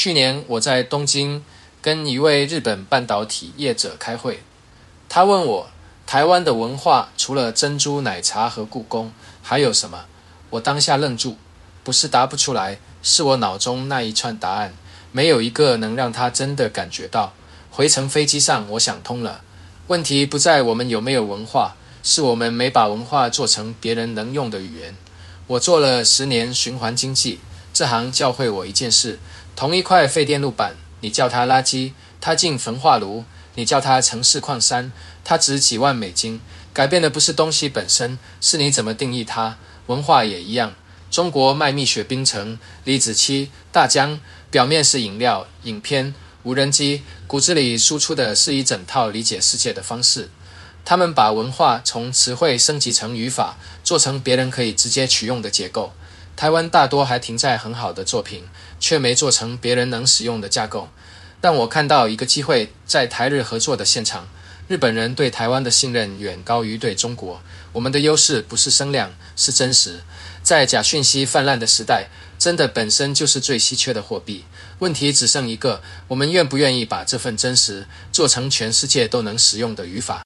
去年我在东京跟一位日本半导体业者开会，他问我台湾的文化除了珍珠奶茶和故宫还有什么？我当下愣住，不是答不出来，是我脑中那一串答案没有一个能让他真的感觉到。回程飞机上我想通了，问题不在我们有没有文化，是我们没把文化做成别人能用的语言。我做了10年循环经济，这行教会我一件事，同一块废电路板，你叫它垃圾，它进焚化炉；你叫它城市矿山，它值几万美金。改变的不是东西本身，是你怎么定义它。文化也一样，中国卖蜜雪冰城、李子柒、大疆，表面是饮料、影片、无人机，骨子里输出的是一整套理解世界的方式。他们把文化从词汇升级成语法，做成别人可以直接取用的结构。台湾大多还停在很好的作品，却没做成别人能使用的架构。但我看到一个机会，在台日合作的现场，日本人对台湾的信任远高于对中国。我们的优势不是声量，是真实。在假讯息泛滥的时代，真的本身就是最稀缺的货币。问题只剩一个，我们愿不愿意把这份真实做成全世界都能使用的语法？